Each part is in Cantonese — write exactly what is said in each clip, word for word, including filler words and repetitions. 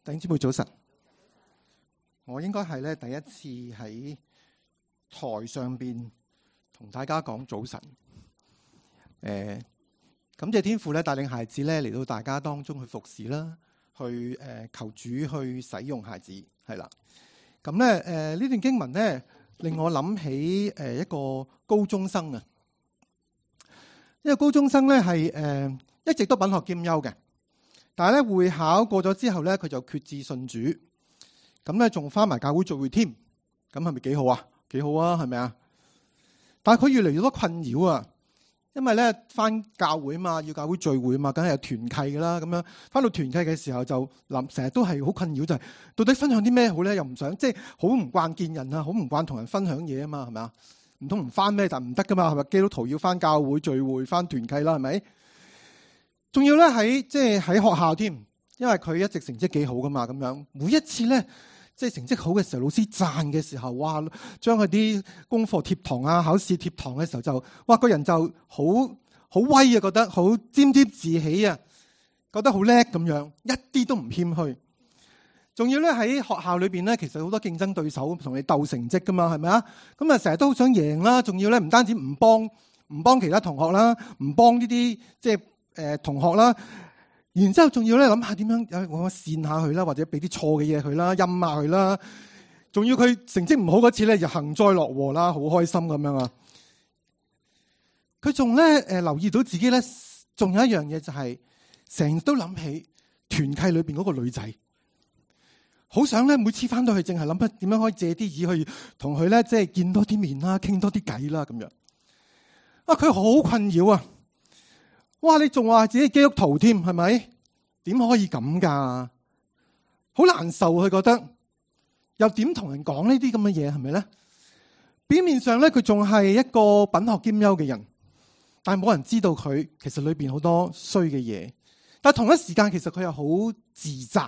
弟兄姊妹早晨，我應該係咧第一次喺台上邊同大家講早晨。誒、呃，感謝天父咧帶領孩子咧嚟到大家當中去服侍啦，去誒、呃、求主去使用孩子係啦。咁咧誒呢段經文咧令我諗起誒一個高中生啊，呢個高中生咧係誒一直都品學兼優嘅。但係咧會考過咗之後咧，佢就決志信主，咁咧仲返埋教會聚會添，咁係咪幾好啊？幾好啊，係咪啊？但係佢越嚟越多困擾啊，因為咧返教會嘛，要教會聚會嘛，梗係有團契噶啦，咁樣返到團契嘅時候就諗，成日都係好困擾，就係、是、到底分享啲咩好咧？又唔想即係好唔慣見人啊，好唔慣同人分享嘢啊嘛，係咪啊？唔通唔返咩？但唔得噶嘛，係咪？基督徒要返教會聚會、返團契啦，係咪？仲要咧喺即係喺學校添，因為佢一直成績幾好噶嘛，咁樣每一次咧即係成績好嘅時候，老師讚嘅時候，哇，將佢啲功課貼堂啊、考試貼堂嘅時候就，哇，個人就好好威啊，覺得好沾沾自喜啊，覺得好叻咁樣，一啲都唔謙虛。仲要咧喺學校裏邊咧，其實好多競爭對手同你鬥成績噶嘛，係咪啊？咁啊成日都好想贏啦，仲要咧唔單止唔幫唔幫其他同學啦，唔幫呢啲即係。誒、呃，同學啦，然之後仲要咧諗下點樣，我扇下佢啦，或者俾啲錯嘅嘢佢啦，陰下佢啦，仲要佢成績唔好嗰次咧，就幸災樂禍啦，好開心咁樣啊！佢仲咧誒留意到自己咧，仲有一樣嘢就係成日都諗起團契裏邊嗰個女仔，好想咧每次翻到去淨係諗下點樣可以借啲意去同佢咧，即係見多啲面啦，傾多啲偈啦咁樣。啊，佢好困擾啊！哇！你仲話自己基督徒添，係咪？點可以咁噶？好難受，佢覺得又點同人講呢啲咁嘅嘢，係咪咧？表面上咧，佢仲係一個品學兼優嘅人，但係冇人知道佢其實裏邊好多衰嘅嘢。但係同一時間，其實佢又好自責。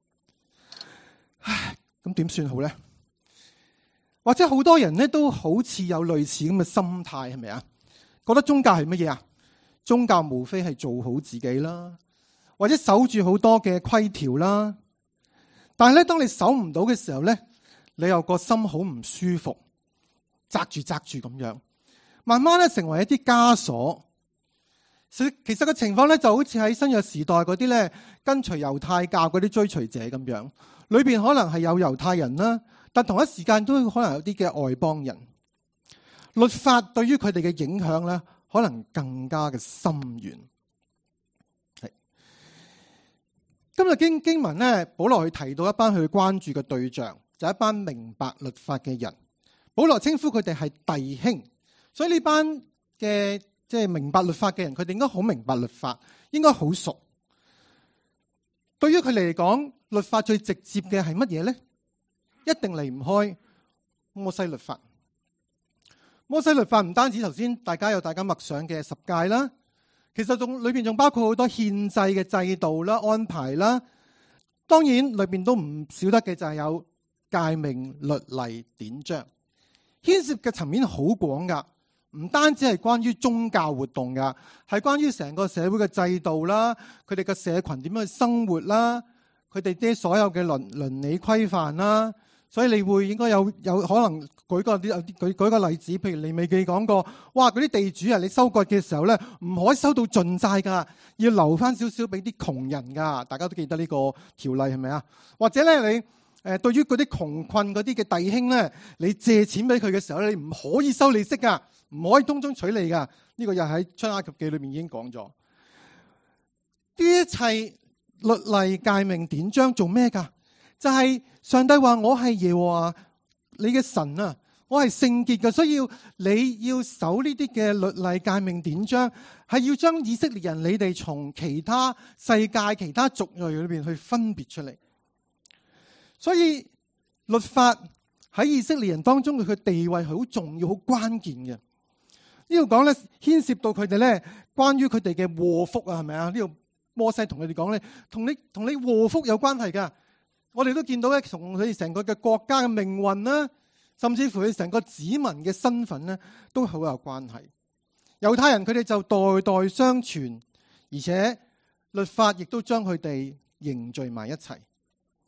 唉，咁點算好咧？或者好多人咧都好似有類似咁嘅心態，係咪啊？覺得宗教係乜嘢啊？宗教無非係做好自己啦，或者守住好多嘅規條啦。但係咧，當你守唔到嘅時候咧，你又個心好唔舒服，紮住紮住咁樣，慢慢咧成為一啲枷鎖。其實個情況咧就好似喺新約時代嗰啲咧跟隨猶太教嗰啲追隨者咁樣，裏邊可能係有猶太人啦，但同一時間都可能有啲嘅外邦人。律法對於佢哋嘅影響咧，可能更加嘅深遠。係今日經經文咧，保羅去提到一班佢關注嘅對象，就係一班明白律法嘅人。保羅稱呼佢哋係弟兄，所以呢班嘅即係明白律法嘅人，佢哋應該好明白律法，應該好熟。對於佢哋嚟講，律法最直接嘅係乜嘢咧？一定離唔開摩西律法。摩西律法唔單止頭先大家有大家默想嘅十誡啦，其實仲裏邊仲包括好多憲制嘅制度啦、安排啦。當然裏邊都唔少得嘅就係有誡命、律例、典章，牽涉嘅層面好廣噶。唔單止係關於宗教活動噶，係關於成個社會嘅制度啦，佢哋嘅社群點樣去生活啦，佢哋啲所有嘅倫倫理規範啦。所以你會應該有有可能舉個啲舉舉個例子，譬如利未記講過，哇！嗰啲地主啊，你收割嘅時候咧，唔可以收到盡晒噶，要留翻少少俾啲窮人噶。大家都記得呢個條例係咪啊？或者咧，你誒對於嗰啲窮困嗰啲嘅弟兄咧，你借錢俾佢嘅時候咧，你唔可以收利息噶，唔可以東中取利噶。呢個又喺出埃及記裏面已經講咗。呢一切律例誡命典章做咩噶？就係上帝話我係耶和華你嘅神啊，我係聖潔嘅，所以要你要守呢啲嘅律例誡命典章，係要將以色列人你哋從其他世界其他族裔裏邊去分別出嚟。所以律法喺以色列人當中佢嘅地位係好重要、好關鍵嘅。呢度講咧牽涉到佢哋咧關於佢哋嘅禍福啊，係咪啊？呢度摩西同佢哋講咧，同你同你禍福有關係噶。我哋都見到咧，同佢哋成個嘅國家嘅命運啦，甚至乎佢成個子民嘅身份咧，都好有關係。猶太人佢哋就代代相傳，而且律法亦都將佢哋凝聚埋一齊。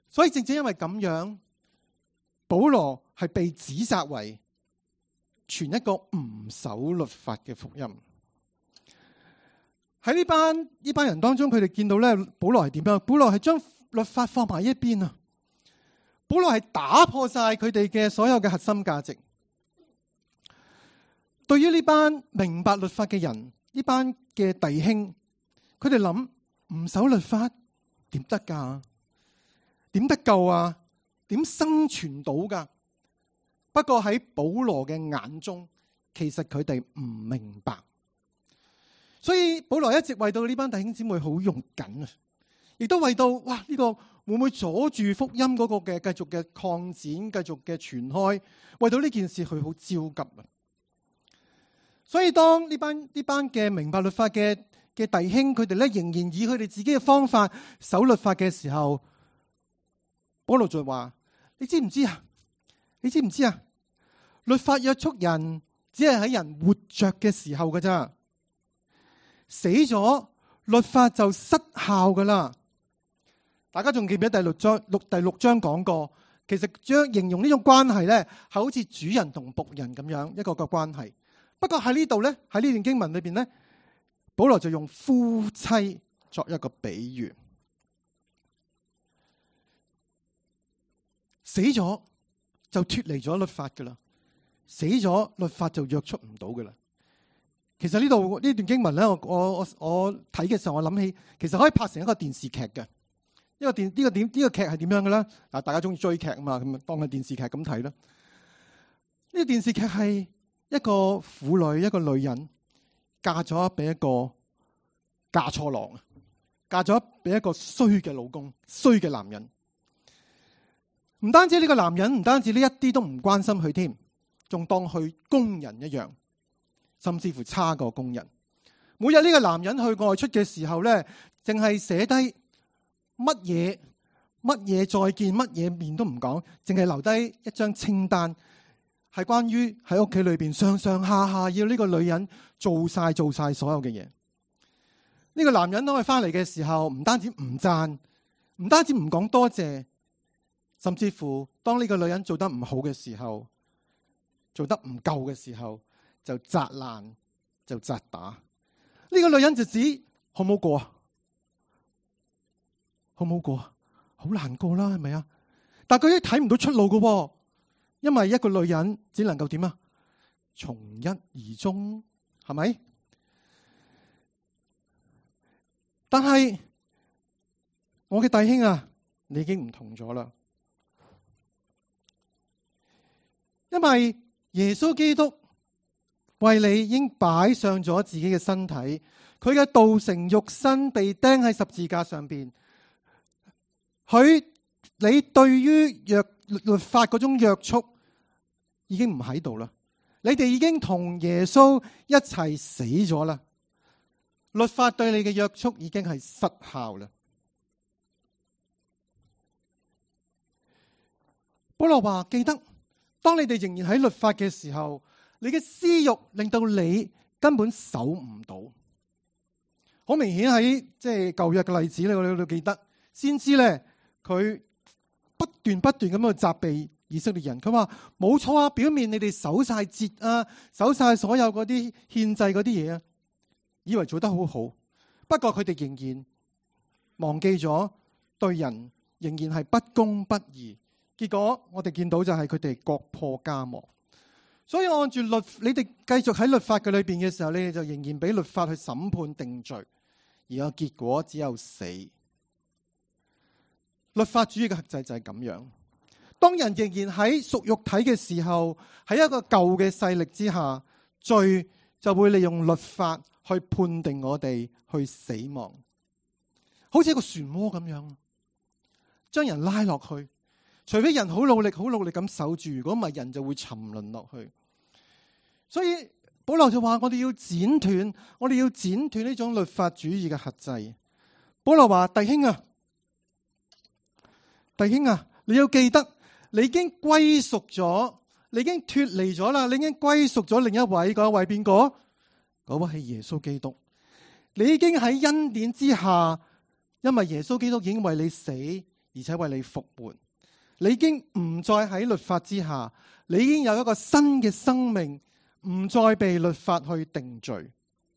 所以正正因為咁樣，保羅係被指責為傳一個唔守律法嘅福音。喺呢班呢班人當中，佢哋見到咧，保羅係點樣？保羅係將律法放埋一邊啊！保羅係打破晒佢哋嘅所有嘅核心價值。對於呢班明白律法嘅人，呢班嘅弟兄，佢哋諗唔守律法點得噶？點得救啊？點生存到噶？不過喺保羅嘅眼中，其實佢哋唔明白。所以保羅一直為到呢班弟兄姊妹好用緊啊，亦都為到哇呢個會唔會阻住福音嗰個嘅繼續嘅擴展、繼續嘅傳開，為到呢件事佢好焦急啊。所以當呢班呢班嘅明白律法嘅嘅弟兄，佢哋咧仍然以佢哋自己嘅方法守律法嘅時候，保羅就話：你知唔知啊？你知唔知啊？律法約束人，只係喺人活着嘅時候㗎咋。死咗，律法就失效噶啦。大家仲記唔記得第六章六第六章講過？其實將形容呢種關係咧，係好似主人同僕人咁樣一個個關係。不過喺呢度咧，喺呢段經文裏邊咧，保羅就用夫妻作一個比喻。死咗就脫離咗律法噶啦，死咗律法就約束唔到噶啦。其實呢度呢段經文咧，我我我睇嘅時候，我諗起其實可以拍成一個電視劇嘅。呢個電呢個點呢個劇係點樣嘅咧？嗱，大家中意追劇啊嘛，咁當係電視劇咁睇啦。呢個電視劇係一個婦女，一個女人嫁咗俾一個嫁錯郎，嫁咗俾一個衰嘅老公，衰嘅男人。唔單止呢個男人，唔單止呢一啲都唔關心佢添，仲當佢工人一樣。甚至乎差過工人。每日呢個男人去外出嘅時候咧，淨係寫低乜嘢乜嘢再見，乜嘢面都唔講，淨係留低一張清單，係關於喺屋企裏邊上上下下要呢個女人做晒做晒所有嘅嘢。呢個男人當佢翻嚟嘅時候，唔單止唔讚，唔單止唔講多謝，甚至乎當呢個女人做得唔好嘅時候，做得唔夠嘅時候，就責難，就責打。呢個女人就指好唔好過啊？好唔好過啊？好難過啦，係咪啊？但係佢都睇唔到出路㗎，因為一個女人只能夠點啊？從一而終，係咪？但係我嘅弟兄啊，你已經唔同咗啦，因為耶穌基督為你已經擺上咗自己嘅身體，佢嘅道成肉身被釘喺十字架上邊。佢你對於約律法嗰種約束已經唔喺度啦，你哋已經同耶穌一齊死咗啦。律法對你嘅約束已經係失效啦。保羅話：記得，當你哋仍然喺律法嘅時候，你嘅私欲令到你根本守唔到。好明顯喺即係舊約嘅例子，你我哋都記得，先知咧佢不斷不斷咁去責備以色列人。佢話冇錯啊，表面你哋守晒節啊，守晒所有嗰啲獻祭嗰啲嘢啊，以為做得好好。不過佢哋仍然忘記咗對人仍然係不公不義。結果我哋見到就係佢哋國破家亡。所以按住律，你哋繼續喺律法嘅裏邊嘅時候，你哋就仍然俾律法去審判定罪，而個結果只有死。律法主義嘅制就係咁樣。當人仍然喺屬肉體嘅時候，喺一個舊嘅勢力之下，罪就會利用律法去判定我哋去死亡，好似一個漩渦咁樣，將人拉落去。除非人好努力、好努力咁守住，如果唔係，人就會沉淪落去。所以保羅就話：我哋要剪斷，我哋要剪斷呢種律法主義嘅轄制。保羅話：弟兄啊，弟兄啊，你要記得，你已經歸屬咗，你已經脫離咗啦，你已經歸屬咗另一位，嗰一位邊個？嗰位係耶穌基督。你已經喺恩典之下，因為耶穌基督已經為你死。 而且為你復活。你已經唔再喺律法之下，你已經有一個新嘅生命，唔再被律法去定罪。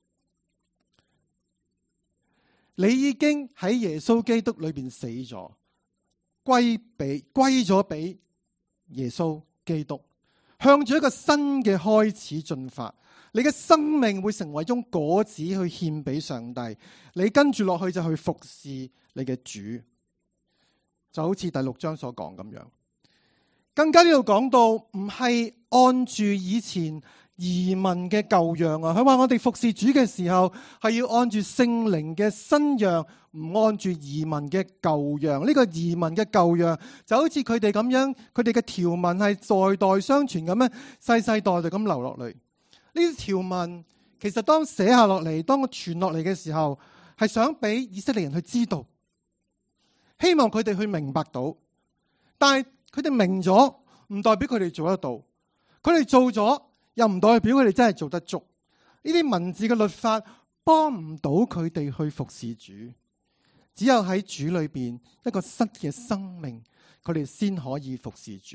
你已經喺耶穌基督裏邊死咗，歸俾歸咗俾耶穌基督，向住一個新嘅開始進發。你嘅生命會成為一種果子去獻俾上帝，你跟住落去就去服侍你嘅主，就好似第六章所講咁樣。更加呢度講到唔係按住以前移民嘅舊樣啊，佢話我哋服侍主嘅時候係要按住聖靈嘅新樣，唔按住移民嘅舊樣。呢個移民嘅舊樣就好似佢哋咁樣，佢哋嘅條文係代代相傳咁樣，世世代代咁流落嚟。呢啲條文其實當寫下落嚟，當我傳落嚟嘅時候，係想俾以色列人去知道，希望佢哋去明白到。但係佢哋明咗，唔代表佢哋做得到。佢哋做咗，又唔代表佢哋真係做得足。呢啲文字嘅律法幫唔到佢哋去服侍主，只有喺主裏邊一個新嘅生命，佢哋先可以服侍主。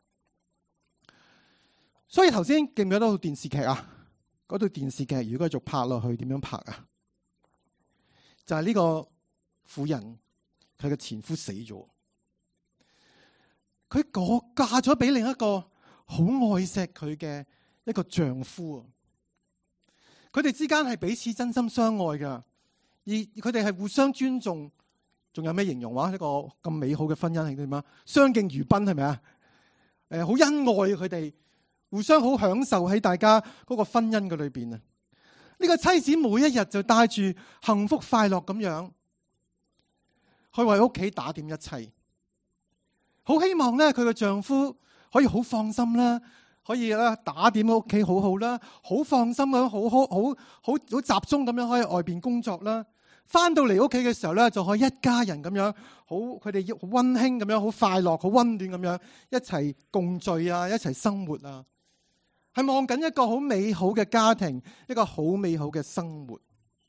所以頭先記唔記得套電視劇啊？嗰套電視劇如果繼續拍落去，點樣拍啊？就係呢個婦人，佢嘅前夫死咗，佢嫁咗俾另一個好愛錫佢嘅一個丈夫。佢哋之間係彼此真心相愛噶，而佢哋係互相尊重。仲有咩形容話呢個咁美好嘅婚姻係點啊？相敬如賓係咪啊？誒，好恩愛佢哋。互相好享受喺大家嗰個婚姻嘅裏邊啊！呢個妻子每一日就帶住幸福快樂咁樣去為屋企打點一切，好希望咧佢嘅丈夫可以好放心啦，可以啦打點屋企好好啦，好放心咁好好好好好集中咁樣可以外邊工作啦。翻到嚟屋企嘅時候咧，就可以一家人咁樣好，佢哋好溫馨咁樣，好快樂，好溫暖咁樣一齊共聚啊，一齊生活啊。係望緊一個好美好嘅家庭，一個好美好嘅生活。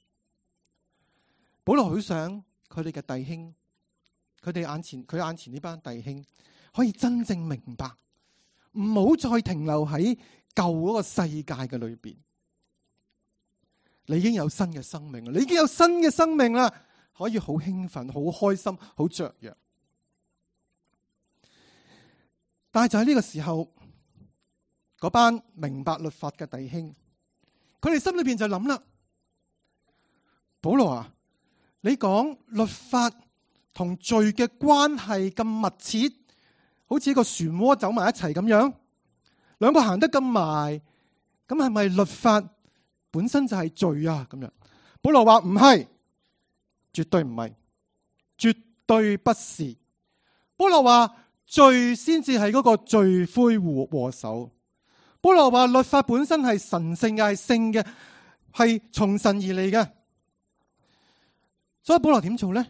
保羅好想佢哋嘅弟兄，佢哋眼前佢眼前呢班弟兄可以真正明白，唔好再停留喺舊嗰個世界嘅裏邊。你已經有新嘅生命，你已經有新嘅生命啦，可以好興奮、好開心、好雀躍。但係就喺呢個時候，嗰班明白律法嘅弟兄，佢哋心裏邊就諗啦：保羅啊，你講律法同罪嘅關係咁密切，好似一個漩渦走埋一齊咁樣，兩個行得咁埋，咁係咪律法本身就係罪啊？咁樣，保羅話唔係，絕對唔係，絕對不是。保羅話罪先至係嗰個罪魁禍首。保羅話律法本身係神聖嘅，係聖嘅，係從神而嚟嘅。所以保羅點做呢？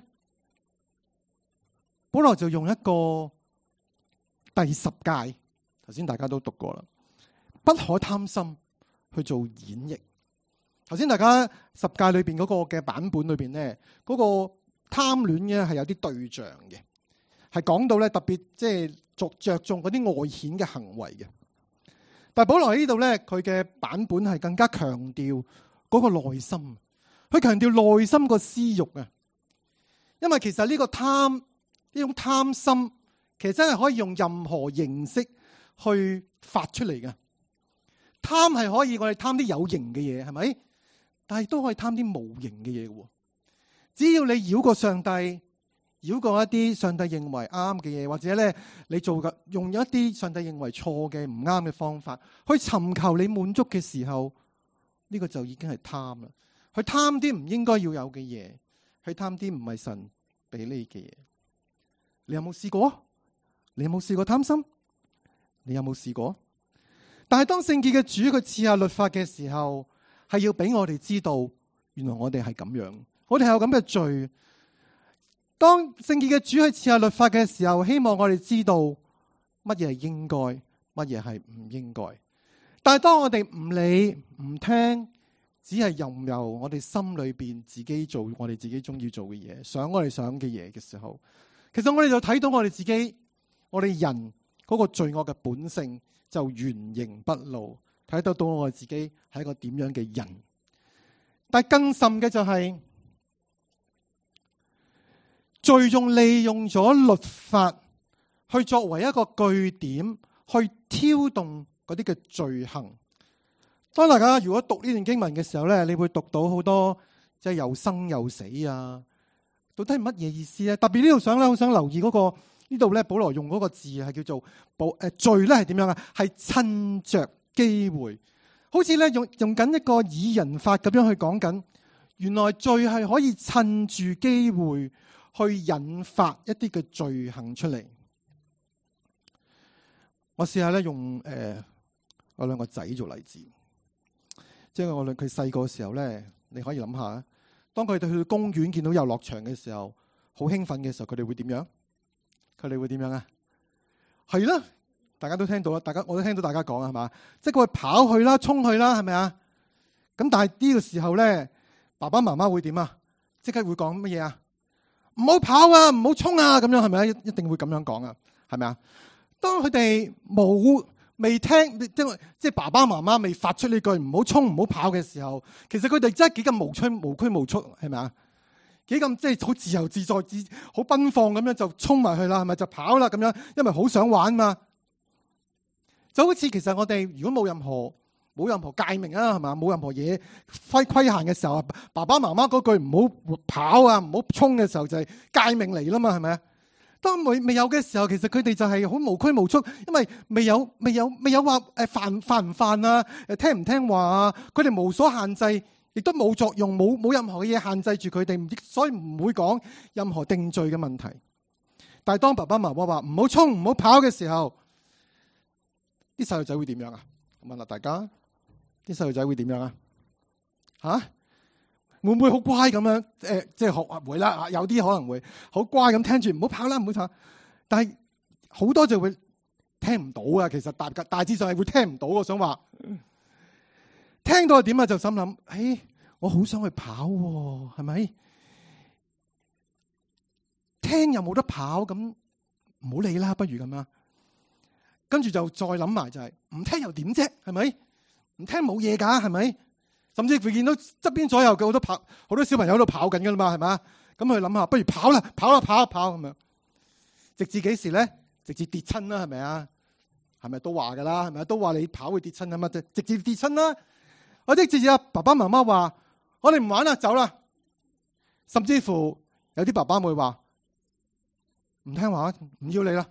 保羅就用一個第十誡，頭先大家都讀過啦，不可貪心去做演繹。頭先大家十誡裏邊嗰個嘅版本裏邊咧，嗰個貪戀嘅係有啲對象嘅，係講到咧特別即係着着重嗰啲外顯嘅行為嘅。但係保羅喺呢度咧，佢嘅版本係更加強調嗰個內心，佢強調內心個私欲啊。因為其實呢個貪，呢種貪心，其實真係可以用任何形式去發出嚟嘅。貪係可以我哋貪啲有形嘅嘢，係咪？但係都可以貪啲無形嘅嘢嘅。只要你繞過上帝，繞過一啲上帝認為啱嘅嘢，或者咧你做嘅用咗一啲上帝認為錯嘅唔啱嘅方法去尋求你滿足嘅時候，呢個就已經係貪啦。去貪啲唔應該要有嘅嘢，去貪啲唔係神俾你嘅嘢。你有冇試過？你有冇試過貪心？你有冇試過？但係當聖潔嘅主佢賜下律法嘅時候，係要俾我哋知道，原來我哋係咁樣，我哋係有咁嘅罪。當聖潔嘅主去賜下律法嘅時候，希望我哋知道乜嘢係應該，乜嘢係唔應該。但係當我哋唔理唔聽，只係任由我哋心裏邊自己做我哋自己中意做嘅嘢，想我哋想嘅嘢嘅時候， 其實我哋就睇到我哋自己，我哋人嗰個罪惡嘅本性就原形畢露，睇得到我哋自己係一個點樣嘅人。但係更甚嘅就係，罪仲利用咗律法去作為一個據點，去挑動嗰啲嘅罪行。當大家如果讀呢段經文嘅時候咧，你會讀到好多即係又生又死啊，到底係乜嘢意思咧？特別呢度想咧，好想留意嗰個呢度咧，保羅用嗰個字係叫做保誒罪咧係點樣啊？係趁着機會，好似咧用用緊一個擬人法咁樣去講緊，原來罪係可以趁住機會去引發一啲嘅罪行出嚟。我試下咧用誒、呃、我兩個仔做例子。即係我哋佢細個嘅時候咧，你可以諗下，當佢哋去公園見到遊樂場嘅時候，好興奮嘅時候，佢哋會點樣？佢哋會點樣啊？係啦，大家都聽到啦，大家我都聽到大家講啊，係嘛？即係佢跑去啦，衝去啦，係咪啊？咁但係呢個時候咧，爸爸媽媽會點啊？即刻會講乜嘢啊？唔好跑啊，唔好衝啊，咁樣係咪啊？一定會咁樣講啊，係咪啊？當佢哋冇。未聽，即係即係爸爸媽媽未發出呢句唔好衝唔好跑嘅時候，其實佢哋真係幾咁無拘無拘無束，係咪啊？幾咁即係好自由自在、自好奔放咁樣就衝埋去啦，係咪就跑啦咁樣？因為好想玩嘛。就好似其實我哋如果冇任何冇任何誡命啊，係嘛，冇任何嘢規規限嘅時候，爸爸媽媽嗰句唔好跑啊，唔好衝嘅時候就係誡命嚟啦嘛，係咪啊？當未未有嘅時候，其實佢哋就係好無拘無束，因為未有未有未有話誒犯犯唔犯啊，誒聽唔聽話啊，佢哋無所限制，亦都冇作用，冇冇任何嘅嘢限制住佢哋，所以唔會講任何定罪嘅問題。但係當爸爸媽媽話唔好衝唔好跑嘅時候，啲細路仔會點樣啊？問下大家，啲細路仔會點樣啊？吓？會唔會好乖咁樣？誒、呃，即係學會啦，有啲可能會好乖咁聽住，唔好跑啦，唔好跑。但係好多就會聽唔到啊。其實大大致上係會聽唔到。我想話，聽到係點啊？就心諗，誒、哎，我好想去跑，係咪？聽又冇得跑，咁唔好理啦，不如咁啦。跟住就再諗埋就係、是，唔聽又點啫？係咪？唔聽冇嘢噶，係咪？甚至乎見到側邊左右嘅好多跑，好多小朋友喺度跑緊噶啦嘛，係嘛？咁佢諗下，不如跑啦，跑啦，跑一跑咁樣，直至幾時咧？直至跌親啦，係咪啊？係咪都話噶啦？係咪都話你跑會跌親啊嘛？直直至跌親啦，或者直至阿爸爸媽媽話：我哋唔玩啦，走啦。甚至乎有啲爸爸會話唔聽話，唔要你啦。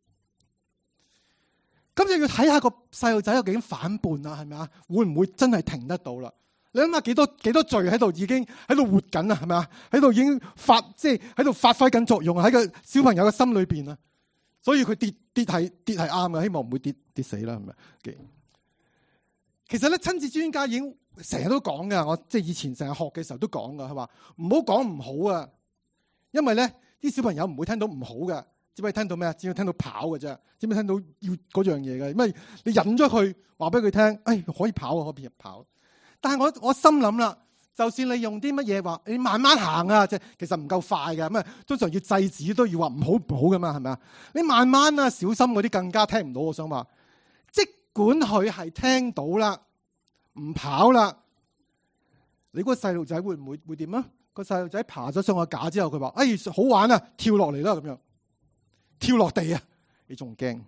咁就要睇下個細路仔有幾點反叛啦，係咪啊？會唔會真係停得到啦？你諗下幾多幾多罪喺度已經喺度活緊啊？係咪啊？喺度已經發即係喺度發揮緊作用喺個小朋友嘅心裏邊啊！所以佢跌跌係跌係啱嘅，希望唔會跌跌死啦，係咪？其實咧，親子專家已經成日都講噶，我即係以前成日學嘅時候都講噶，佢話唔好講唔好啊，因為咧啲小朋友唔會聽到唔好嘅，只會聽到咩啊？只會聽到跑嘅啫，只會聽到要嗰樣嘢嘅，因為你引咗佢話俾佢聽，誒可以跑啊，可以入跑。但係我我心諗啦，就算你用啲乜嘢話，你慢慢行啊，即係其實唔夠快嘅，咁啊通常要制止都要話唔好唔好噶嘛，係咪啊？你慢慢啊，小心嗰啲更加聽唔到。我想話，即管佢係聽到啦，唔跑啦，你嗰個細路仔會唔會會點啊？個細路仔爬咗上個架之後，佢話：哎，好玩啊，跳落嚟啦咁樣，跳落地啊，你仲驚？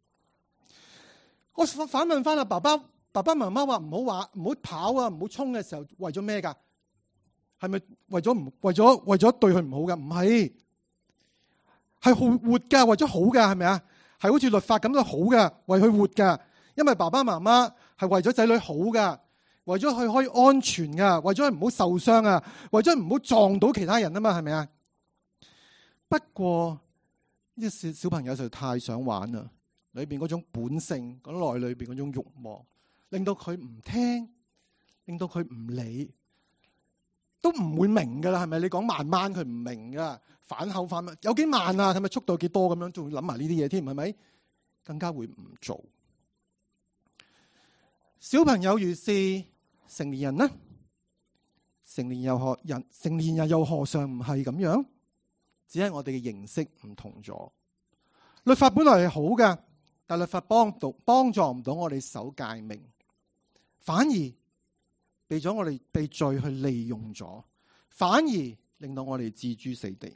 我反問翻啦，爸爸。爸爸媽媽話唔好話唔好跑啊，唔好衝嘅時候，為咗咩噶？係咪為咗唔為咗為咗對佢唔好噶？唔係，係活活噶，為咗好噶，係咪啊？係好似律法咁樣好噶，為佢活噶。因為爸爸媽媽係為咗仔女好噶，為咗佢可以安全噶，為咗佢唔好受傷啊，為咗唔好撞到其他人啊嘛，係咪啊？不過呢啲小小朋友就太想玩啦，裏邊嗰種本性，嗰內裏邊嗰種慾望。令到佢唔聽，令到佢唔理，都唔會明噶啦，係咪？你講慢慢佢唔明噶，反口反有幾慢啊？係咪速度幾多咁樣？仲會諗埋呢啲嘢添，係咪？更加會唔做。小朋友如是，成年人呢？成年又何人？成年人又何嘗唔係咁樣？ 只係我哋嘅形式唔同咗。律法本來係好嘅，但律法幫到幫助唔到我哋守誡命，反而被咗我哋被罪去利用咗，反而令到我哋置諸死地。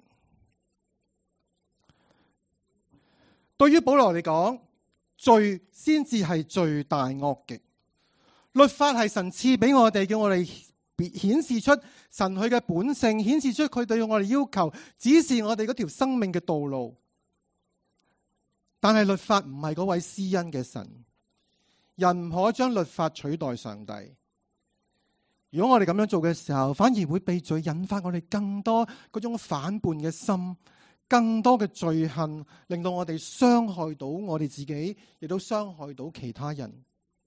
對於保羅嚟講，罪先至係罪大惡極。律法係神賜俾我哋，叫我哋顯示出神佢嘅本性，顯示出佢對我哋要求，指示我哋嗰條生命嘅道路。但係律法唔係嗰位施恩嘅神，人唔可將律法取代上帝。如果我哋咁樣做嘅時候，反而會被罪引發我哋更多嗰種反叛嘅心，更多嘅罪恨，令到我哋傷害到我哋自己，亦都傷害到其他人，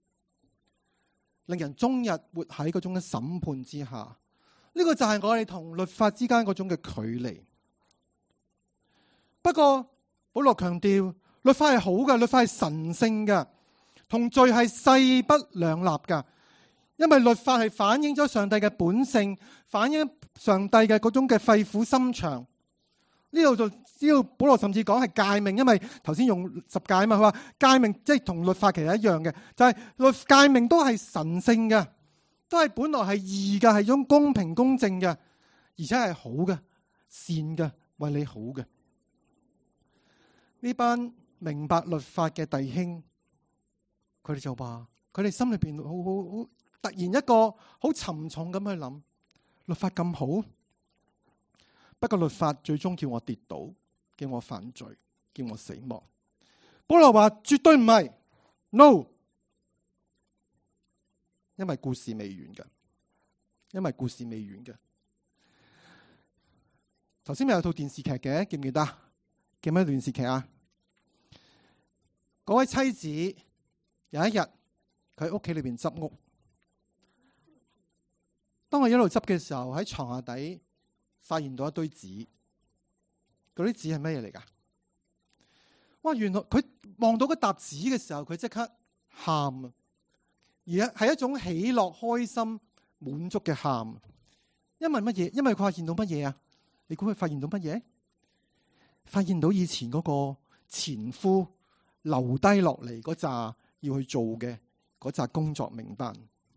令人終日活喺嗰種嘅審判之下。呢、這個就係我哋同律法之間嗰種嘅距離。不過保羅強調，律法係好嘅，律法係神聖嘅，同罪係勢不兩立噶。因為律法係反映咗上帝嘅本性，反映上帝嘅嗰種嘅肺腑心腸。呢度就只要保羅甚至講係誡命，因為頭先用十誡啊嘛，佢話誡命即係同律法其實一樣嘅，就係律誡命都係神聖嘅，都係本來係義嘅，係種公平公正嘅，而且係好嘅、善嘅、為你好嘅。呢班明白律法嘅弟兄，佢哋就話，佢哋心裏邊好好好。突然一個好沉重咁去諗，律法咁好，不過律法最終叫我跌倒，叫我犯罪，叫我死亡。保羅話絕對唔係 ，no， 因為故事未完嘅，因為故事未完嘅。頭先咪有套電視劇嘅，記唔記得？記唔記得電視劇啊？嗰位妻子有一日佢喺屋企裏邊執屋。當我一路執嘅時候，喺床下底發現到一堆紙，嗰啲紙係乜嘢嚟噶？哇！原來佢望到嗰沓紙嘅時候，佢即刻喊啊！而家係一種喜樂、開心、滿足嘅喊。因為乜嘢？因為佢發現到乜嘢啊？你估佢發現到乜嘢？發現到以前嗰個前夫留低落嚟嗰紮要去做嘅嗰紮工作名單。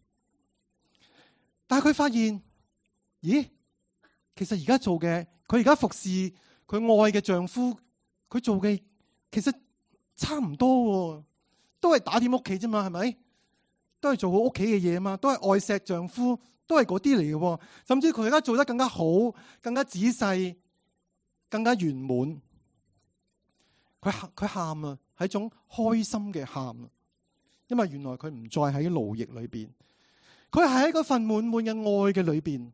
但係佢發現，咦？其實而家做嘅，佢而家服侍佢愛嘅丈夫，佢做嘅其實差唔多，都係打點屋企啫嘛，係咪？都係做好屋企嘅嘢嘛，都係愛錫丈夫，都係嗰啲嚟嘅。甚至佢而家做得更加好，更加仔細，更加圓滿。佢佢喊啊，係一種開心嘅喊啊，因為原來佢唔再喺奴役裏邊。佢係喺嗰份滿滿嘅愛嘅裏邊，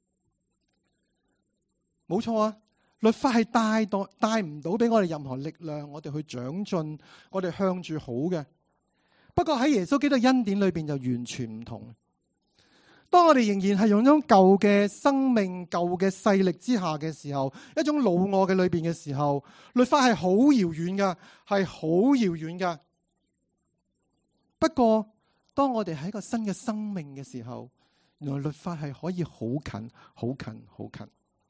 冇錯啊！律法係帶帶帶唔到俾我哋任何力量，我哋去長進，我哋向住好嘅。不過喺耶穌基督恩典裏邊就完全唔同。當我哋仍然係用一種舊嘅生命、舊嘅勢力之下嘅時候，一種老我嘅裏邊嘅時候，律法係好遙遠噶，係好遙遠噶。不過，當我哋喺一個新嘅生命嘅時候，原來律法係可以好近、好近、好近。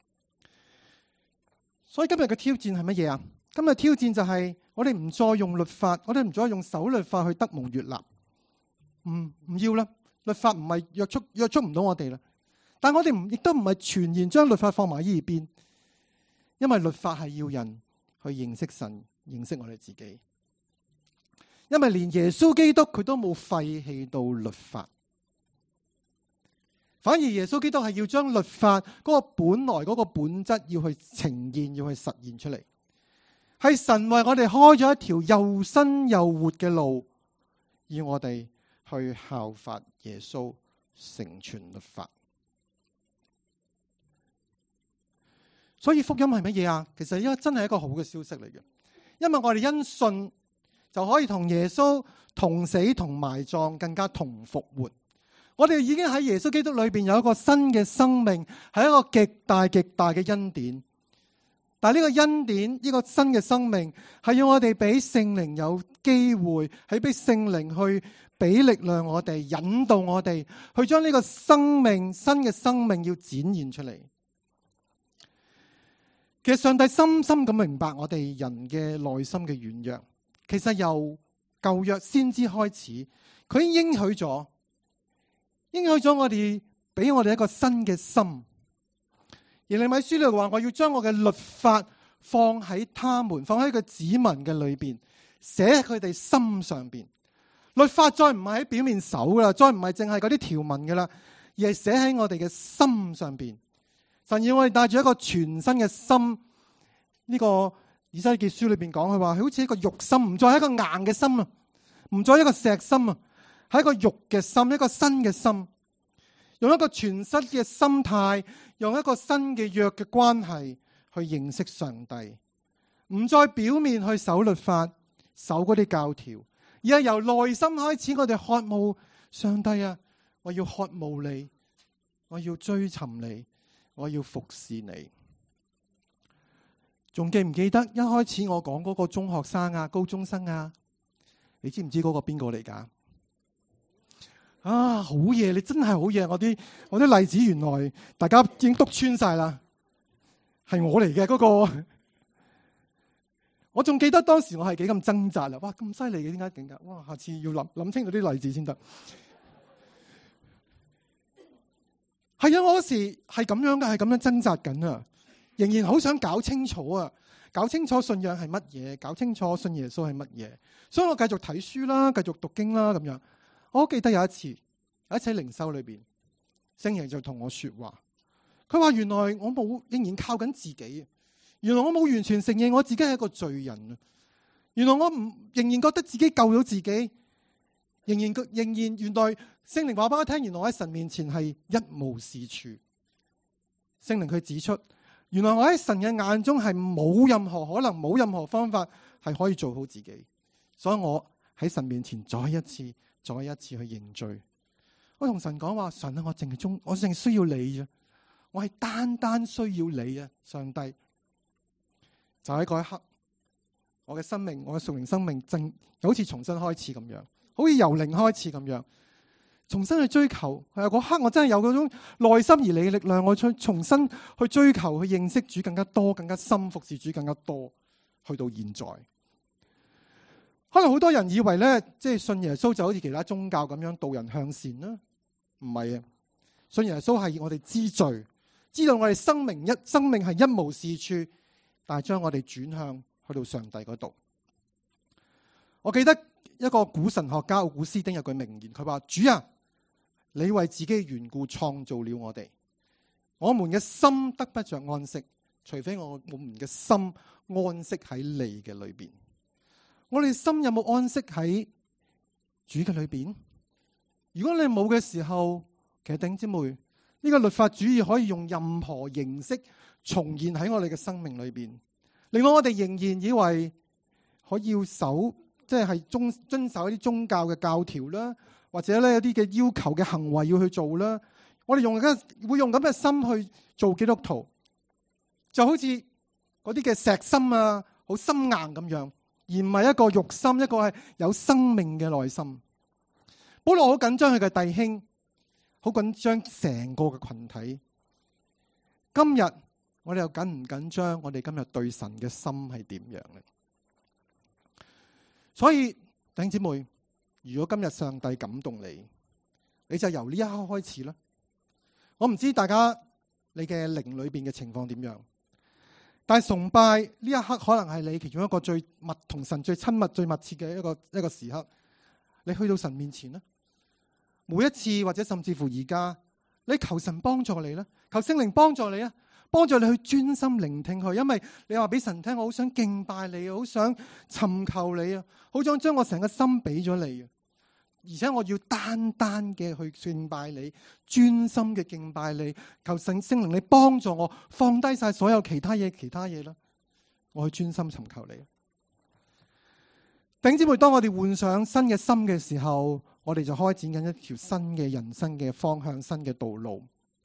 所以今日嘅挑戰係乜嘢啊？今日挑戰就係我哋唔再用律法，我哋唔再用守律法去得蒙悅納。唔唔要啦，律法唔係約束約束唔到我哋啦。但我哋唔亦都唔係全然將律法放埋呢邊，因為律法係要人去認識神、認識我哋自己。因為連耶穌基督佢都冇廢棄到律法，反而耶穌基督係要將律法嗰個本來嗰個本質要去呈現，要去實現出嚟。係神為我哋開咗一條又新又活嘅路，要我哋去效法耶穌，成全律法。所以福音係乜嘢啊？其實因為真係一個好嘅消息嚟嘅，因為我哋因信就可以同耶穌同死同埋葬，更加同復活。我哋已經喺耶穌基督裏邊有一個新嘅生命，係一個極大極大嘅恩典。但係呢個恩典，呢個新嘅生命，係要我哋俾聖靈有機會，係俾聖靈去俾力量我哋，引導我哋去將呢個生命，新嘅生命要展現出嚟。其其實上帝深深咁明白我哋人嘅內心嘅軟弱。其實由舊約先知開始，佢已經應許咗，應許咗我哋，俾我哋一個新嘅心。耶利米書裏話，我要將我嘅律法放喺他們，放喺個子民嘅裏邊，寫喺佢哋心上邊。律法再唔係喺表面守噶啦，再唔係淨係嗰啲條文噶啦，而係寫喺我哋嘅心上邊。神要我哋帶住一個全新嘅心。呢、這個以西結書裏邊講，佢話佢好似一個肉心，唔再係一個硬嘅心啊，唔再係一個石心啊，係一個肉嘅心，一個新嘅心。用一個全新嘅心態，用一個新嘅約嘅關係去認識上帝，唔再表面去守律法、守嗰啲教條，而係由內心開始，我哋渴慕上帝啊！我要渴慕你，我要追尋你，我要服侍你。仲記唔記得一開始我講嗰個中學生啊、高中生啊？你知唔知嗰個邊個嚟㗎？啊，好嘢！你真係好嘢！我啲我啲例子原來大家已經篤穿晒啦，係我嚟嘅嗰個。我仲記得當時我係幾咁掙扎啦！哇，咁犀利嘅，點解點解？哇，下次要諗諗清楚啲例子先得。係啊，我嗰時係咁樣嘅，係咁樣掙扎緊啊，仍然好想搞清楚啊，搞清楚信仰係乜嘢，搞清楚信耶穌係乜嘢。所以我繼續睇書啦，繼續讀經啦，咁樣。我記得有一次，有一次靈修裏邊，聖靈就同我說話。佢話原來我冇仍然靠緊自己，原來我冇完全承認我自己係一個罪人。原來我唔仍然覺得自己救到自己，仍然仍然原來聖靈話俾我聽，原來我喺神面前係一無是處。聖靈佢指出，原來我喺神嘅眼中係冇任何可能，冇任何方法係可以做好自己。所以我喺神面前再一次。再一次去認罪，我同神講話：神啊，我淨係中，我淨係需要你啫，我係單單需要你啊！上帝，就喺嗰一刻，我嘅生命，我嘅屬靈生命正好似重新開始咁樣，好似由零開始咁樣，重新去追求。係啊，嗰刻我真係有嗰種內心而嚟嘅力量，我去重新去追求，去認識主更加多、更加深，服侍主更加多，去到現在。可能好多人以為咧，即係信耶穌就好似其他宗教咁樣導人向善啦，唔係啊！信耶穌係我哋知罪，知道我哋生命一生命係一無是處，但係將我哋轉向去到上帝嗰度。我記得一個古神學家奧古斯丁有句名言，佢話：主啊，你為自己嘅緣故創造了我哋，我們嘅心得不着安息，除非我我們嘅心安息喺你嘅裏邊。我哋心有冇安息喺主嘅裏邊？如果你冇嘅時候，其實弟兄姊妹，呢個律法主義可以用任何形式重現喺我哋嘅生命裏邊，令到我哋仍然以為可以要守，即係係遵遵守一啲宗教嘅教條啦，或者咧有啲嘅要求嘅行為要去做啦。我哋用嘅會用咁嘅心去做基督徒，就好似嗰啲嘅石心啊，好心硬咁樣。而唔係一個肉心，一個係有生命嘅內心。保羅好緊張佢嘅弟兄，好緊張成個嘅群體。今日我哋又緊唔緊張？我哋今日對神嘅心係點樣咧？所以弟兄姊妹，如果今日上帝感動你，你就由呢一刻開始啦。我唔知大家你嘅靈裏邊嘅情況點樣。但係崇拜呢一刻可能係你其中一個最密同神最親密最密切嘅一個一個時刻，你去到神面前啦，每一次或者甚至乎而家，你求神幫助你啦，求聖靈幫助你啊，幫助你去專心聆聽佢，因為你話俾神聽，我好想敬拜你，好想尋求你啊，好想將我成個心俾咗你啊。而且我要單單嘅去敬拜你，專心嘅敬拜你，求聖聖靈你幫助我放低晒所有其他嘢，其他嘢啦，我去專心尋求你。弟兄姊妹，當我哋換上新嘅心嘅時候，我哋就開展緊一條新嘅人生嘅方向，新嘅道路。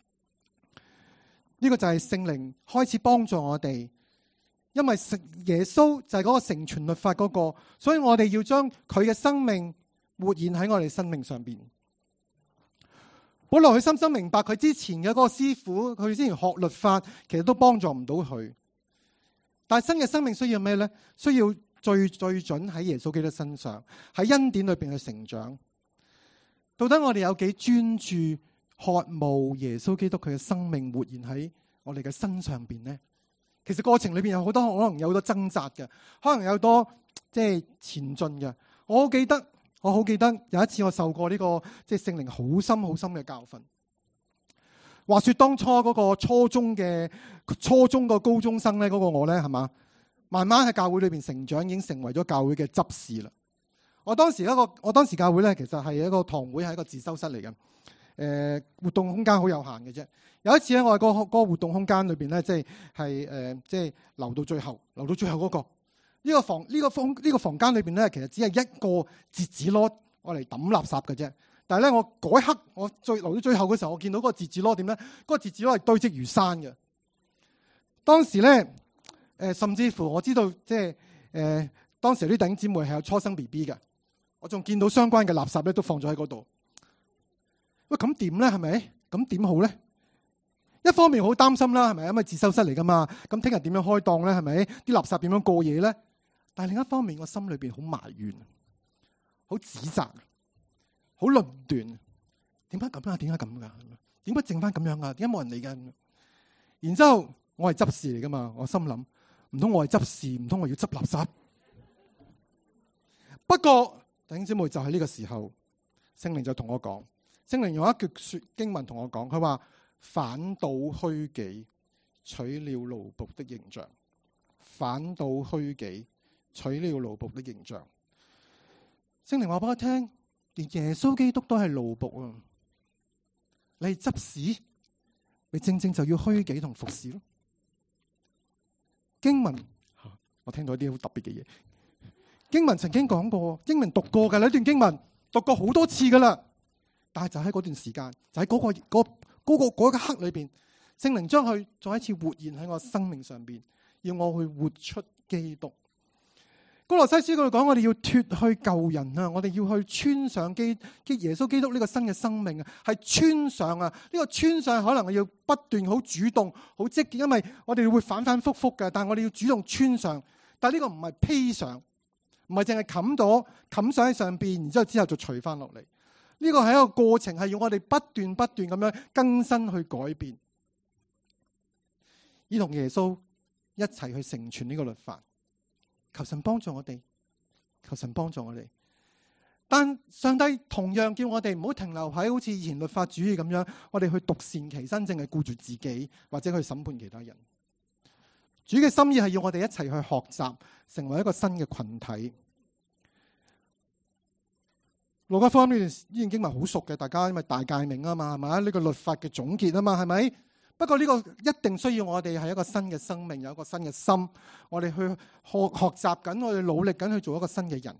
呢個就係聖靈開始幫助我哋，因為耶穌就係嗰個成全律法嗰個，所以我哋要將佢嘅生命活現喺我哋生命上邊。保羅佢深深明白，佢之前嘅嗰個師傅，佢之前學律法，其實都幫助唔到佢。 但係新嘅生命需要咩咧？需要最最準喺耶穌基督身上，喺恩典裏邊去成長。到底我哋有幾專注渴慕耶穌基督佢嘅生命活現喺我哋嘅身上邊呢？其實過程裏邊有好多可能有好多掙扎嘅，可能有多即係前進嘅。我好記得，我好記得有一次我受過呢個即係聖靈好深好深嘅教訓。話說當初嗰個初中嘅初中個高中生咧，嗰個我咧係嘛，慢慢喺教會裏邊成長，已經成為咗教會嘅執事啦。我當時一個我當時教會咧，其實係一個堂會，係一個自修室嚟嘅。誒、呃，活動空間好有限嘅啫。有一次咧，我喺嗰個嗰個活動空間裏邊咧，即係係誒，即係留到最後，留到最後嗰個呢個房呢個房呢個房間裏邊咧，其實只係一個截止攞我嚟抌垃圾嘅啫。但係咧，我嗰一刻，我最留到最後嘅時候，我見到嗰個截止攞點咧？嗰、嗰個截止攞係堆積如山嘅。當時咧，誒、呃，甚至乎我知道，即係誒，當時啲弟兄姊妹係有初生 B B 嘅，我仲見到相關嘅垃圾咧都放咗喺嗰度。喂，咁點咧？係咪？咁點好咧？一方面好擔心啦，係咪？因為自修室嚟噶嘛，咁聽日點樣開檔咧？係咪？啲垃圾點樣過夜咧？但係另一方面，我心裏邊好埋怨，好指責。好論斷，點解咁啊？點解咁噶？點解剩翻咁樣啊？點解冇人理㗎？然之後我係執事嚟噶嘛？我心諗，唔通我係執事？唔通我要執垃圾？不過弟兄姊妹，就喺呢個時候，聖靈就同我講，聖靈用一句說經文同我講，佢話反倒虛己，取了奴僕的形象。反倒虛己，取了奴僕的形象。聖靈話俾我聽。連耶穌基督都係奴僕啊！你係執事，你正正就要虛己同服侍咯。經文，我聽到一啲好特別嘅嘢。經文曾經講過，經文讀過嘅呢段經文讀過好多次噶啦。但係就喺嗰段時間，就喺嗰、嗰個嗰、嗰個嗰、嗰個刻裏邊，聖靈將佢再一次活現喺我生命上邊，要我去活出基督。歌羅西書嗰度講，我哋要脫去舊人啊！我哋要去穿上基基耶穌基督呢個新嘅生命啊，係穿上啊！呢個穿上可能我要不斷好主動、好積極，因為我哋會反反复复嘅。但係我哋要主動穿上，但係呢個唔係披上，唔係淨係冚到冚上喺上邊，然之後之後就除翻落嚟。呢個係一個過程，係要我哋不斷不斷咁樣更新去改變，以同耶穌一齊去成全呢個律法。求神幫助我哋，求神幫助我哋。但上帝同樣叫我哋唔好停留喺好似以前律法主義咁樣，我哋去獨善其身，淨係顧住自己或者去審判其他人。主嘅心意係要我哋一齊去學習，成為一個新嘅群體。路加福音呢段呢段經文好熟嘅，大家因為大誡命啊嘛，係咪？呢個律法嘅總結啊嘛，係咪？不過呢個一定需要我哋係一個新嘅生命，有一個新嘅心，我哋去學學習緊，我哋努力緊去做一個新嘅人。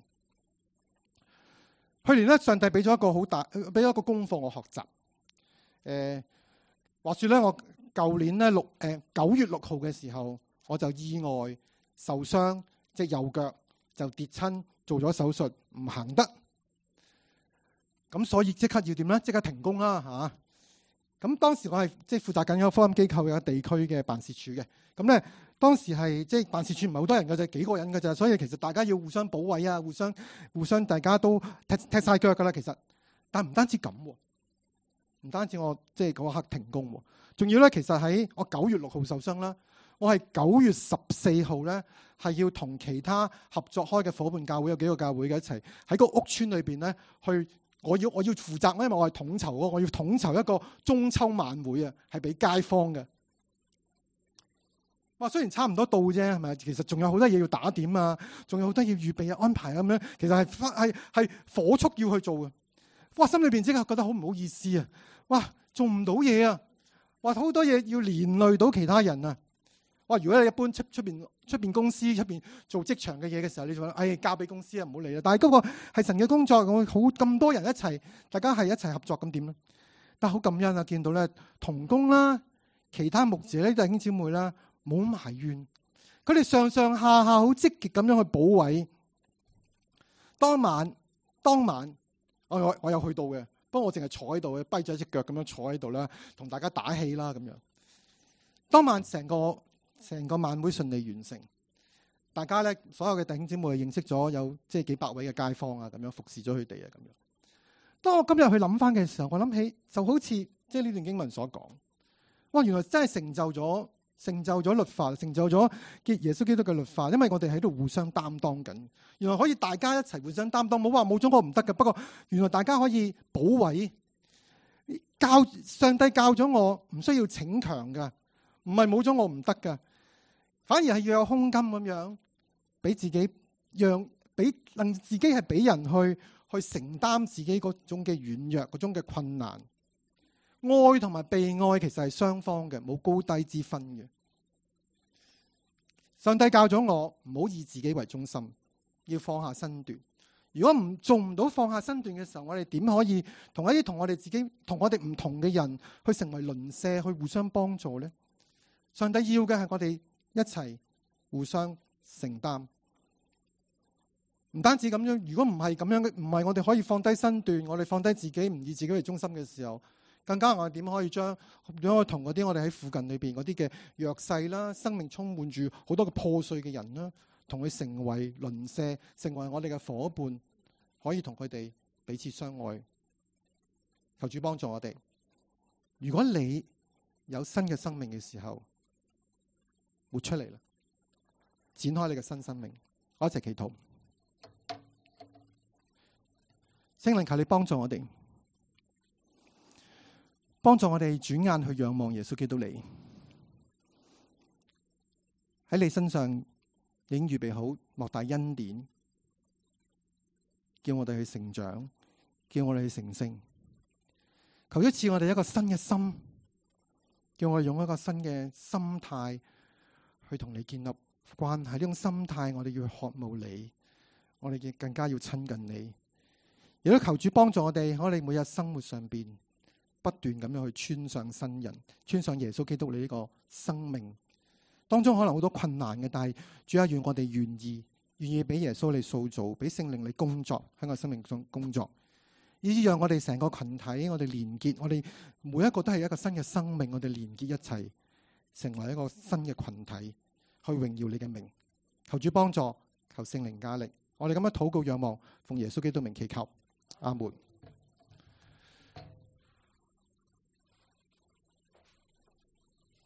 去年咧，上帝俾咗一個好大，俾咗一個功課我學習。誒、呃，話說咧，我舊年咧六誒九月六號嘅時候，我就意外受傷，隻右腳就跌親，做咗手術，唔行得。咁所以即刻要點咧？即刻停工啦嚇！咁當時我係即係負責緊一個福音機構嘅地區嘅辦事處嘅，咁咧當時係即係辦事處唔係好多人嘅啫，幾個人嘅啫，所以其實大家要互相補位啊，互相互相大家都踢踢曬腳噶啦，其實。但唔單止咁，唔單止我即係嗰刻停工，仲要咧，其實喺我九月六號受傷啦，我係九月十四號咧係要同其他合作開嘅伙伴教會有幾個教會嘅一齊喺個屋村裏邊咧去。我要我要負責，因為我係統籌，我要統籌一個中秋晚會啊，係俾街坊嘅。哇，雖然差唔多到啫，係咪？其實仲有好多嘢要打點啊，仲有好多嘢預備啊、安排啊咁樣。其實係係係火速要去做嘅。哇，心裏邊即刻覺得好唔好意思啊！哇，做唔到嘢啊！哇，好多嘢要連累到其他人啊！哇，如果你一般出出邊出邊公司出邊做職場嘅嘢嘅時候，你就話，哎，交俾公司啊，唔好理啦。但係嗰個係神嘅工作，我好咁多人一齊，大家係一齊合作咁點咧？但係好感恩啊，見到咧同工啦，其他牧者咧、弟兄姊妹啦，冇埋怨，佢哋上上下下好積極咁樣去補位。當晚當晚，我我我有去到嘅，不過我淨係坐喺度嘅，跛咗一隻腳咁樣坐喺度啦，同大家打氣啦咁樣。當晚成個。成個晚會順利完成， 大家咧所有嘅弟兄姊妹認識咗有即係幾百位嘅街坊啊，咁樣服侍咗佢哋啊，咁樣。當我今日去諗翻嘅時候，我諗起就好似即係呢段經文所講，哇！原來真係成就咗成就咗律法，成就咗耶穌基督嘅律法，因為我哋喺度互相擔當緊。原來可以大家一齊互相擔當，冇話冇咗我唔得嘅。不過原來大家可以補位，教上帝教咗我唔需要逞強㗎，唔係冇咗我唔得㗎，反而係要有胸襟咁樣，俾自己讓俾令自己係俾人去。去承擔自己嗰種嘅軟弱，嗰種嘅困難。愛同埋被愛其實係雙方嘅，冇高低之分嘅。上帝教咗我唔好以自己為中心，要放下身段。如果唔做唔到放下身段嘅時候，我哋點可以同一啲同我哋自己同我哋唔同嘅人去成為鄰舍，去互相幫助呢？上帝要嘅係我哋一齊互相承擔。唔單止咁樣，如果唔係咁樣嘅，唔係我哋可以放低身段，我哋放低自己，唔以自己為中心嘅時候，更加我哋點可以將點可以同嗰啲我哋喺附近裏邊嗰啲嘅弱勢啦，生命充滿住好多嘅破碎嘅人啦，同佢成為鄰舍，成為我哋嘅夥伴，可以同佢哋彼此相愛。求主幫助我哋。如果你有新嘅生命嘅時候，活出嚟啦，展開你嘅新生命。我一齊祈禱。聖靈，求你幫助我哋，幫助我哋轉眼去仰望耶穌基督你。喺你身上已經預備好莫大恩典，叫我哋去成長，叫我哋去成聖。求一賜我哋一個新嘅心，叫我哋用一個新嘅心態去同你建立關係。呢種心態，我哋要渴慕你，我哋亦更加要親近你。亦都求主幫助我哋，我哋每日生活上邊不斷咁樣去穿上新人，穿上耶穌基督你呢個生命。當中可能好多困難嘅，但係主啊，願我哋願意，願意俾耶穌你塑造，俾聖靈你工作喺我生命中工作，以至讓我哋成個群體，我哋連結，我哋每一個都係一個新嘅生命，我哋連結一齊，成為一個新嘅群體，去榮耀你嘅名。求主幫助，求聖靈加力，我哋咁樣禱告仰望，奉耶穌基督名祈求。阿門。